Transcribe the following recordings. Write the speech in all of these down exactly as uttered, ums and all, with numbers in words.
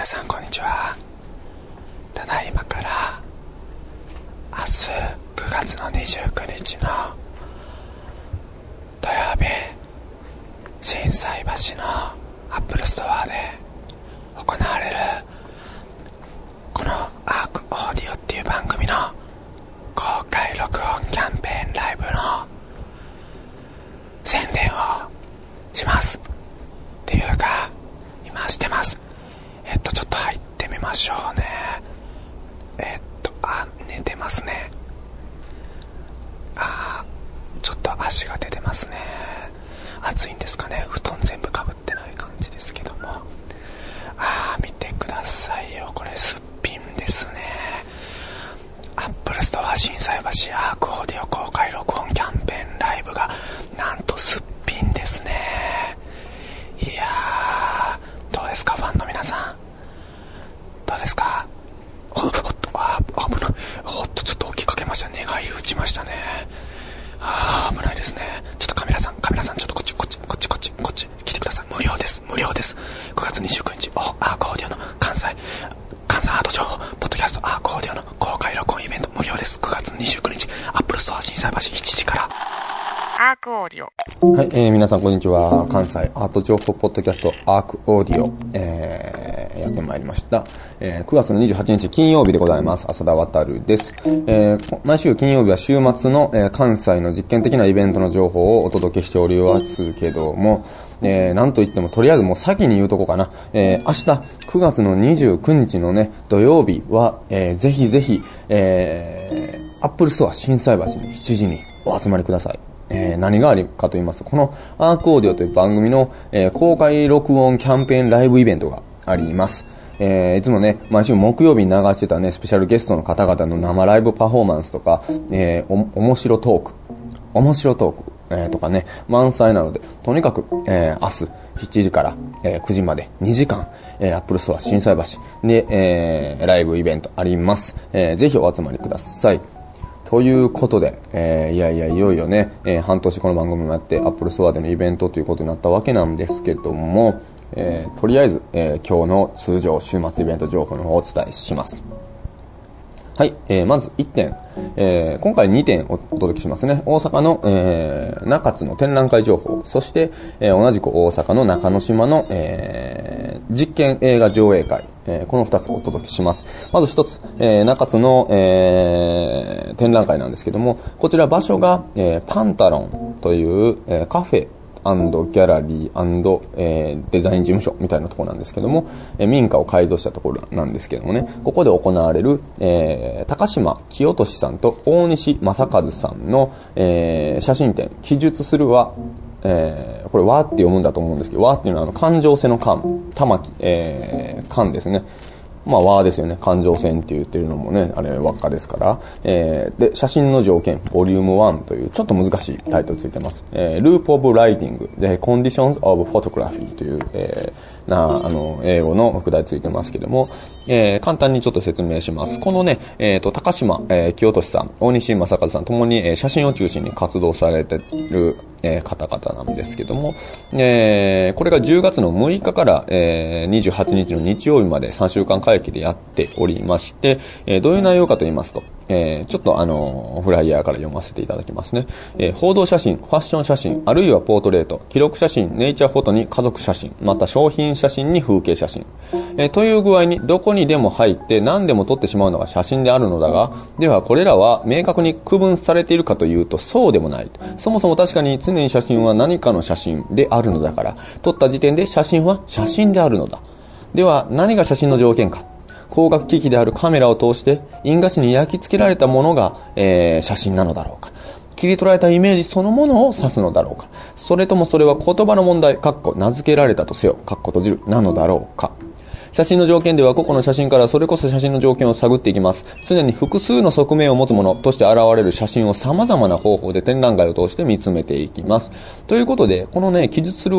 皆さんこんにちは。ただいまから明日くがつのにじゅうくにちの土曜日、心斎橋のアップルストアで行われるこのアークオーディオっていう番組の公開録音キャンペーンライブの宣伝をしますっていうか今してます。えっとちょっと入ってみましょうね。えっとあ寝てますね。あちょっと足が出てますね。暑いんですかね。布団全部かぶってない感じですけども、あ見てくださいよ、これすっぴんですね。アップルストア心斎橋アークオーディオ公開録音キャンペーンライブがなんとすっぴんですね。いやーどうですか、ファンの皆さんどうですか。おっとあ危ない、おっとちょっと大きくかけましたね。寝返り打ちましたね。あー危ないですね。ちょっとカメラさんカメラさんちょっとこっちこっちこっちこっちこっち来てください。無料です無料です。くがつにじゅうくにちおアークオーディオの関西関西アート情報ポッドキャストアークオーディオの公開録音イベント無料です。くがつにじゅうくにちアップルストア心斎橋しちじからアークオーディオ。 はい、えー、皆さんこんにちは。関西アート情報ポッドキャストアークオーディオ、えー、やってまいりました、えー、くがつのにじゅうはちにち金曜日でございます。浅田渉です、えー、毎週金曜日は週末の、えー、関西の実験的なイベントの情報をお届けしておりますけども、えー、なんといってもとりあえずもう先に言うとこうかな、えー、明日くがつのにじゅうくにちのね土曜日は、えー、ぜひぜひ、えー、アップルストア心斎橋にしちじにお集まりください。えー、何があるかと言いますと、このアークオーディオという番組の、えー、公開録音キャンペーンライブイベントがあります。えー、いつもね毎週木曜日に流してたねスペシャルゲストの方々の生ライブパフォーマンスとか、えー、お面白トーク面白トーク、えー、とかね満載なので、とにかく、えー、明日しちじから、えー、くじまでにじかん、えー、アップルストア心斎橋で、えー、ライブイベントあります。えー、ぜひお集まりください。ということで、えー、いやいやいよいよね、えー、半年この番組もやってアップルストアでのイベントということになったわけなんですけども、えー、とりあえず、えー、今日の通常週末イベント情報の方をお伝えします。はい、えー、まずいってん、えー、今回にてんお届けしますね。大阪の、えー、中津の展覧会情報、そして、えー、同じく大阪の中之島の、えー、実験映画上映会、えー、このふたつお届けします。まずひとつ、えー、中津の、えー、展覧会なんですけども、こちら場所が、えー、パンタロンという、えー、カフェ&ギャラリー&、えー、デザイン事務所みたいなところなんですけども、えー、民家を改造したところなんですけどもね、ここで行われる、えー、高島清俊さんと大西正和さんの、えー、写真展、記述するは、えー、これ和って読むんだと思うんですけど、和っていうのはあの環状線の環、玉木、えー、環ですね。まあ和ですよね。環状線って言ってるのもね、あれ輪っかですから。えー、で、写真の条件、ボリュームワンというちょっと難しいタイトルついてます。えー、Loop of Writing で Conditions of Photography という、えー、な、あの、英語の副題ついてますけども、えー、簡単にちょっと説明します。このね、えっと、高島、えー、清俊さん、大西正和さんともに、えー、写真を中心に活動されている、えー、方々なんですけども、えー、これがじゅうがつのむいかから、えー、にじゅうはちにちの日曜日までさんしゅうかん会期でやっておりまして、えー、どういう内容かと言いますと、えー、ちょっとあのフライヤーから読ませていただきますね。えー、報道写真、ファッション写真、あるいはポートレート、記録写真、ネイチャーフォトに家族写真、また商品写真に風景写真、えー、という具合にどこにでも入って何でも撮ってしまうのが写真であるのだが、ではこれらは明確に区分されているかというとそうでもない。そもそも確かに常に写真は何かの写真であるのだから、撮った時点で写真は写真であるのだ。では何が写真の条件か。光学機器であるカメラを通して印画紙に焼き付けられたものが、えー、写真なのだろうか。切り取られたイメージそのものを指すのだろうか。それともそれは言葉の問題、かっこ名付けられたとせよ、かっこ閉じる、なのだろうか。写真の条件では個々の写真からそれこそ写真の条件を探っていきます。常に複数の側面を持つものとして現れる写真を様々な方法で展覧会を通して見つめていきます。ということで、このね、記述するは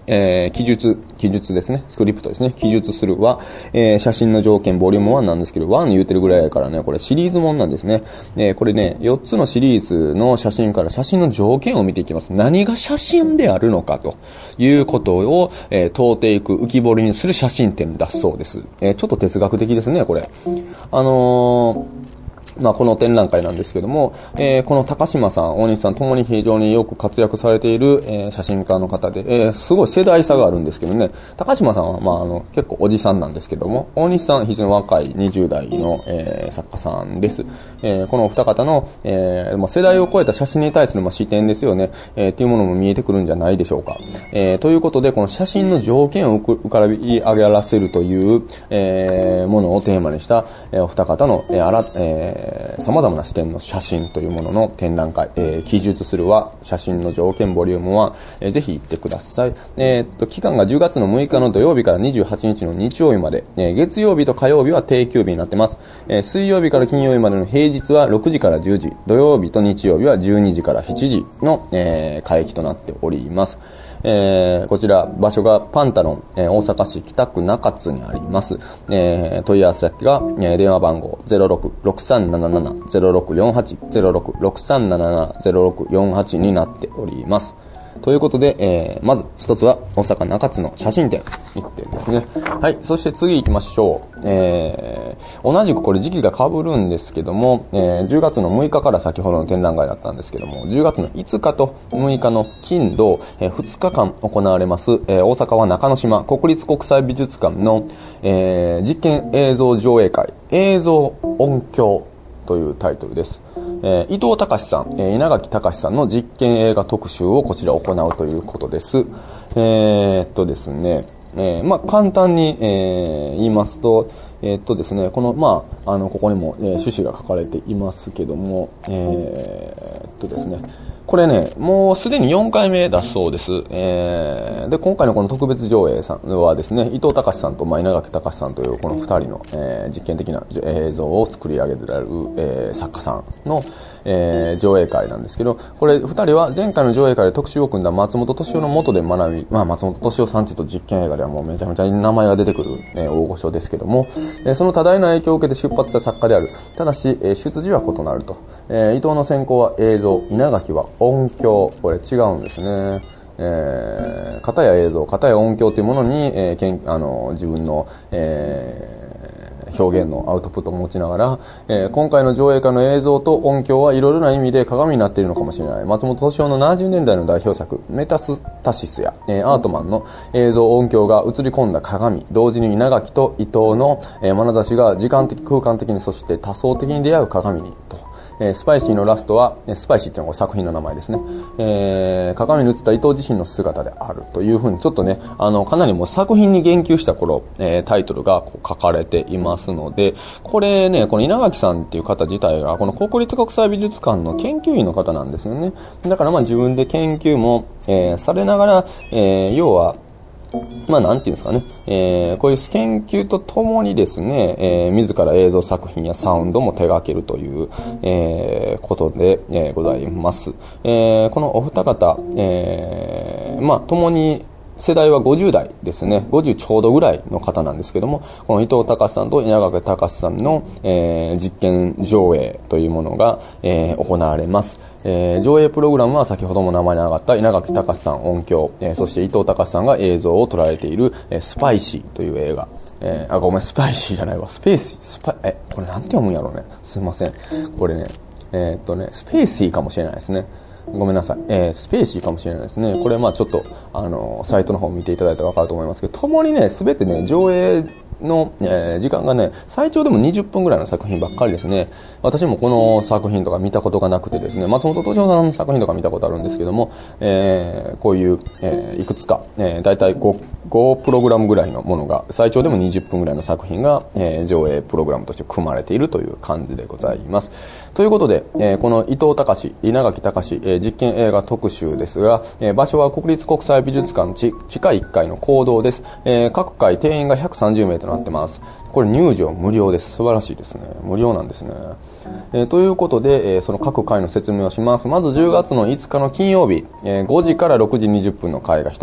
えー、記述、記述ですね。スクリプトですね。記述するは、えー、写真の条件、ボリュームワンなんですけど、ワン言うてるぐらいやからね、これシリーズもんなんですね。えー、これね、よっつのシリーズの写真から写真の条件を見ていきます。何が写真であるのかということを、えー、問うていく、浮き彫りにする写真展だそうです。えー、ちょっと哲学的ですね、これ。あのー、まあ、この展覧会なんですけども、えー、この高島さん、大西さんともに非常によく活躍されている、えー、写真家の方で、えー、すごい世代差があるんですけどね、高島さんは、まあ、あの、結構おじさんなんですけども、大西さんは非常に若いにじゅう代の、えー、作家さんです。えー、このお二方の、えー、まあ、世代を超えた写真に対する、まあ、視点ですよね、えー、っていうものも見えてくるんじゃないでしょうか。えー、ということで、この写真の条件を浮かび上げらせるという、えー、ものをテーマにした、えー、お二方の、えー、あら、えー様々な視点の写真というものの展覧会、えー、記述するは写真の条件ボリュームは、えー、ぜひ行ってください。えー、っと期間がじゅうがつのむいかの土曜日からにじゅうはちにちの日曜日まで、えー、月曜日と火曜日は定休日になってます。えー、水曜日から金曜日までの平日はろくじからじゅうじ、土曜日と日曜日はじゅうにじからしちじの、えー、会期となっております。えー、こちら場所がパンタロン、えー、大阪市北区中津にあります。えー、問い合わせ先が、えー、電話番号 ゼロろく ろくさんなななな ゼロろくよんはち ゼロろく ろくさんななな ゼロろくよんはちになっております。ということで、えー、まず一つは大阪中津の写真展いってんですね。はい、そして次行きましょう。えー、同じくこれ時期が被るんですけども、えー、じゅうがつのむいかから先ほどの展覧会だったんですけども、じゅうがつのいつかとむいかの金土、えー、ふつかかん行われます、えー、大阪は中之島国立国際美術館の、えー、実験映像上映会、映像音響というタイトルです。えー、伊藤隆さん、えー、稲垣隆さんの実験映画特集をこちら行うということです。えー、っとですね、えー、まあ、簡単に、えー、言いますと、えー、っとですね、この、まあ、あの、ここにも、えー、趣旨が書かれていますけども、えー、っとですね、これね、もうすでによんかいめだそうです。えー、で、今回のこの特別上映さんはですね、伊藤隆さんと、まあ、稲垣隆さんというこのふたりの、えー、実験的な映像を作り上げてられる、えー、作家さんの、えー、上映会なんですけど、これふたりは前回の上映会で特集を組んだ松本敏夫の下で学び、まあ、松本敏夫さんちょっと実験映画ではもうめちゃめちゃ名前が出てくる、えー、大御所ですけども、えー、その多大な影響を受けて出発した作家である。ただし、えー、出自は異なると。えー、伊藤の専攻は映像、稲垣は音響。これ違うんですね。えー、片や映像、片や音響というものに、えー、けんあの自分の、えー表現のアウトプットを持ちながら、えー、今回の上映会の映像と音響はいろいろな意味で鏡になっているのかもしれない。松本敏夫のななじゅうねんだいの代表作メタスタシスや、えー、アートマンの映像音響が映り込んだ鏡、同時に稲垣と伊藤の、えー、眼差しが時間的空間的にそして多層的に出会う鏡にと。えー、スパイシーのラストは、スパイシーっていうのが作品の名前ですね。えー、鏡に映った伊藤自身の姿であるというふうに、ちょっとね、あの、かなりもう作品に言及した頃、えー、タイトルがこう書かれていますので、これね、この稲垣さんっていう方自体が、この国立国際美術館の研究員の方なんですよね。だからまあ自分で研究も、えー、されながら、えー、要は、まあ、なんていうんですかね、えー、こういう研究とともにですね、えー、自ら映像作品やサウンドも手掛けるという、えー、ことで、えー、ございます。えー、このお二方、えー、まあ、ともに、世代はごじゅう代ですね。ごじゅうちょうどぐらいの方なんですけども、この伊藤隆さんと稲垣隆さんの、えー、実験上映というものが、えー、行われます。えー、上映プログラムは先ほども名前に上がった稲垣隆さん音響、えー、そして伊藤隆さんが映像を捉えている、えー、スパイシーという映画。えー、あ、ごめん、スパイシーじゃないわ。スペーシー、スパイ、え、これなんて読むんやろうね。すいません。これね、えー、っとね、スペーシーかもしれないですね。ごめんなさい。えー、スペーシーかもしれないですね。これまあちょっと、あの、サイトの方を見ていただいたらわかると思いますけど、ともにね、すべてね、上映の、えー、時間がね、最長でもにじゅっぷんぐらいの作品ばっかりですね。私もこの作品とか見たことがなくてですね、松本敏夫さんの作品とか見たことあるんですけども、えー、こういう、えー、いくつか、えー、だいたい 5, 5プログラムぐらいのものが、最長でもにじゅっぷんぐらいの作品が、えー、上映プログラムとして組まれているという感じでございます。ということで、えー、この伊藤隆、稲垣隆、えー、実験映画特集ですが、えー、場所は国立国際美術館地下いっかいの講堂です。えー、各回定員がひゃくさんじゅうめいとなってます。これ入場無料です。素晴らしいですね。無料なんですね。えー、ということで、えー、その各回の説明をします。まずじゅうがつのいつかの金曜日、えー、ごじからろくじにじゅっぷんの回がひとつ、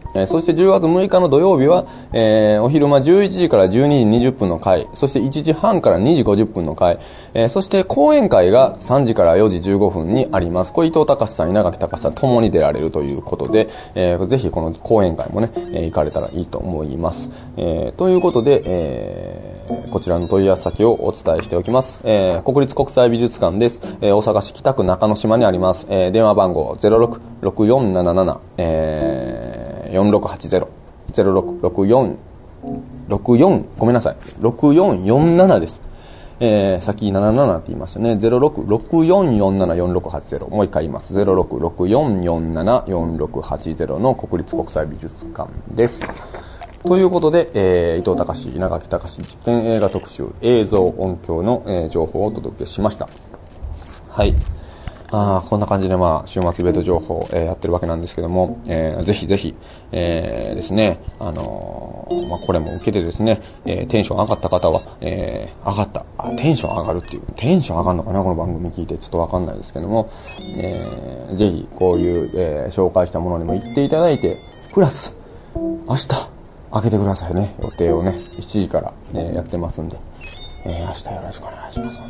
えー、そしてじゅうがつむいかの土曜日は、えー、お昼間じゅういちじからじゅうにじにじゅっぷんの回、そしていちじはんからにじごじゅっぷんの回、えー、そして講演会がさんじからよじじゅうごふんにあります。これ伊藤隆さん、稲垣隆さんともに出られるということで、えー、ぜひこの講演会もね、えー、行かれたらいいと思います。えー、ということで、えーこちらの問い合わせ先をお伝えしておきます。えー、国立国際美術館です。えー、大阪市北区中之島にあります。えー、電話番号 ゼロろくろくよんなななな、えー、よんろくはちゼロ ゼロろくろくよんろくよんごめんなさいろくよんよんななです。えー、先ななななって言いましたね。ゼロろくろくよんよんななよんろくはちゼロ、もう一回言います。ゼロろくろくよんよんななよんろくはちゼロの国立国際美術館です。ということで、えー、伊藤隆、稲垣隆実験映画特集、映像音響の、えー、情報をお届けしました。はい。あこんな感じで、まあ、週末イベント情報を、えー、やってるわけなんですけども、えー、ぜひぜひ、えー、ですね、あのー、まあ、これも受けてですね、えー、テンション上がった方は、えー、上がった、あ、テンション上がるっていう、テンション上がるのかな、この番組聞いてちょっとわかんないですけども、えー、ぜひ、こういう、えー、紹介したものにも行っていただいて、プラス、明日、開けてくださいね。予定をね、しちじから、えー、やってますんで、えー、明日よろしくお願いします。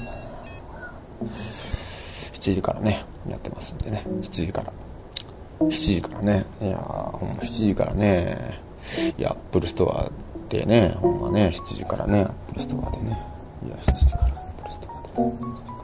しちじからね、やってますんでね、しちじから。しちじからね、いやー、ほんましちじからね、いや、アップルストアでね、ほんまね、しちじからね、アップルストアでね、いや、しちじからアップルストアでね。